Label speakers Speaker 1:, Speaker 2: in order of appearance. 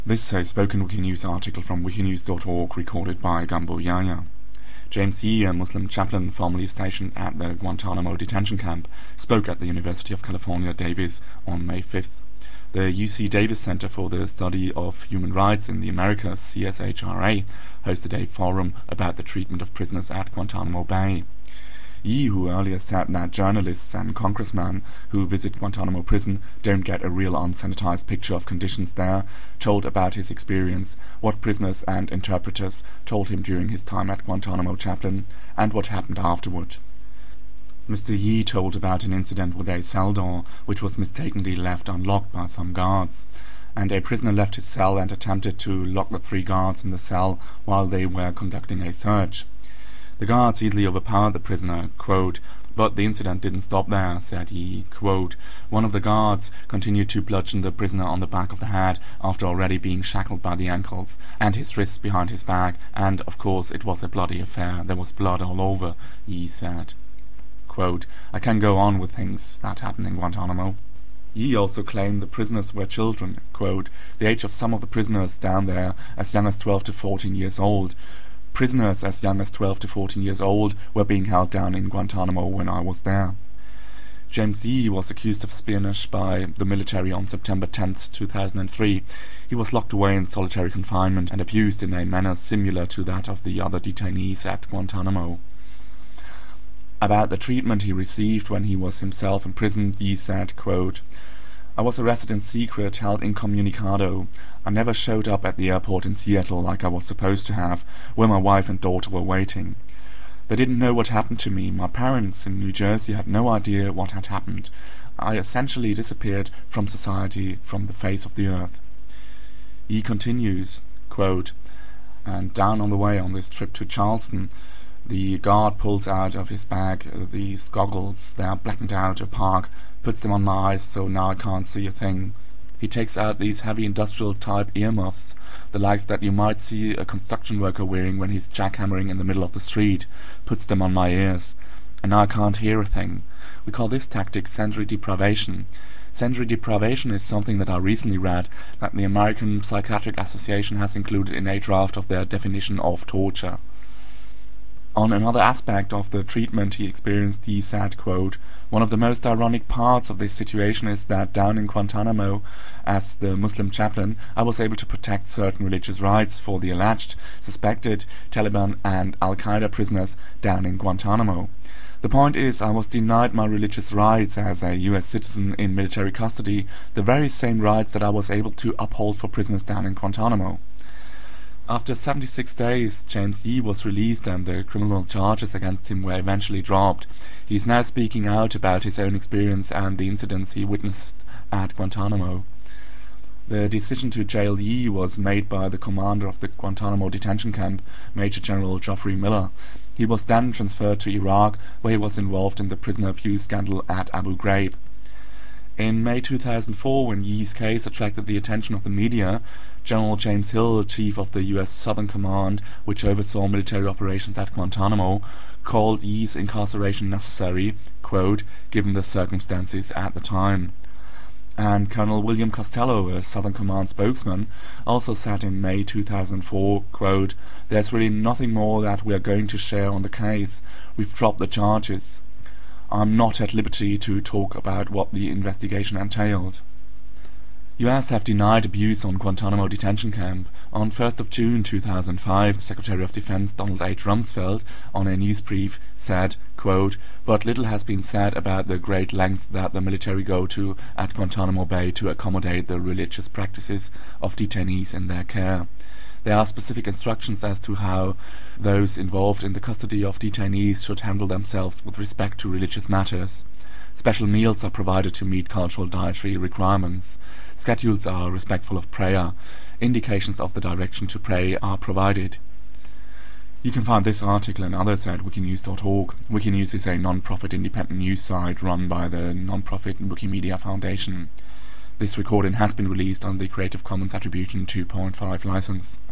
Speaker 1: This is a spoken Wikinews article from wikinews.org recorded by Gambo Yahya. James Yee, a Muslim chaplain formerly stationed at the Guantanamo detention camp, spoke at the University of California, Davis on May 5th. The UC Davis Center for the Study of Human Rights in the Americas, CSHRA, hosted a forum about the treatment of prisoners at Guantanamo Bay. Yee, who earlier said that journalists and congressmen who visit Guantanamo prison don't get a real unsanitized picture of conditions there, told about his experience, what prisoners and interpreters told him during his time at Guantanamo chaplain, and what happened afterward. Mr. Yee told about an incident with a cell door which was mistakenly left unlocked by some guards, and a prisoner left his cell and attempted to lock the 3 guards in the cell while they were conducting a search. The guards easily overpowered the prisoner, quote, "But the incident didn't stop there," said Yee, quote, "One of the guards continued to bludgeon the prisoner on the back of the head after already being shackled by the ankles, and his wrists behind his back, and, of course, it was a bloody affair. There was blood all over," Yee said. Quote, "I can go on with things that happened in Guantanamo." Yee also claimed the prisoners were children, quote, "The age of some of the prisoners down there as young as 12 to 14 years old. Prisoners as young as 12 to 14 years old were being held down in Guantanamo when I was there." James Yee was accused of espionage by the military on September 10th, 2003. He was locked away in solitary confinement and abused in a manner similar to that of the other detainees at Guantanamo. About the treatment he received when he was himself imprisoned, Yee said, quote, "I was arrested in secret, held incommunicado. I never showed up at the airport in Seattle like I was supposed to have, where my wife and daughter were waiting. They didn't know what happened to me. My parents in New Jersey had no idea what had happened. I essentially disappeared from society, from the face of the earth." He continues, quote, "And down on the way on this trip to Charleston, the guard pulls out of his bag these goggles. They are blackened out, opaque, puts them on my eyes so now I can't see a thing. He takes out these heavy industrial-type earmuffs, the likes that you might see a construction worker wearing when he's jackhammering in the middle of the street, puts them on my ears, and now I can't hear a thing. We call this tactic sensory deprivation. Sensory deprivation is something that I recently read that the American Psychiatric Association has included in a draft of their definition of torture." On another aspect of the treatment he experienced, he said, quote, "One of the most ironic parts of this situation is that down in Guantanamo, as the Muslim chaplain, I was able to protect certain religious rights for the alleged, suspected Taliban and Al-Qaeda prisoners down in Guantanamo. The point is, I was denied my religious rights as a US citizen in military custody, the very same rights that I was able to uphold for prisoners down in Guantanamo." After 76 days, James Yee was released and the criminal charges against him were eventually dropped. He is now speaking out about his own experience and the incidents he witnessed at Guantanamo. The decision to jail Yee was made by the commander of the Guantanamo detention camp, Major General Geoffrey Miller. He was then transferred to Iraq, where he was involved in the prisoner abuse scandal at Abu Ghraib. In May 2004, when Yee's case attracted the attention of the media, General James Hill, chief of the U.S. Southern Command, which oversaw military operations at Guantanamo, called Yee's incarceration necessary, quote, "given the circumstances at the time." And Colonel William Costello, a Southern Command spokesman, also said in May 2004, quote, "There's really nothing more that we are going to share on the case. We've dropped the charges. I'm not at liberty to talk about what the investigation entailed." US have denied abuse on Guantanamo detention camp. On 1st of June 2005, Secretary of Defense Donald H. Rumsfeld, on a news brief, said, quote, "But little has been said about the great lengths that the military go to at Guantanamo Bay to accommodate the religious practices of detainees in their care. There are specific instructions as to how those involved in the custody of detainees should handle themselves with respect to religious matters. Special meals are provided to meet cultural dietary requirements. Schedules are respectful of prayer. Indications of the direction to pray are provided." You can find this article and others at wikinews.org. Wikinews is a non-profit independent news site run by the non-profit Wikimedia Foundation. This recording has been released under the Creative Commons Attribution 2.5 license.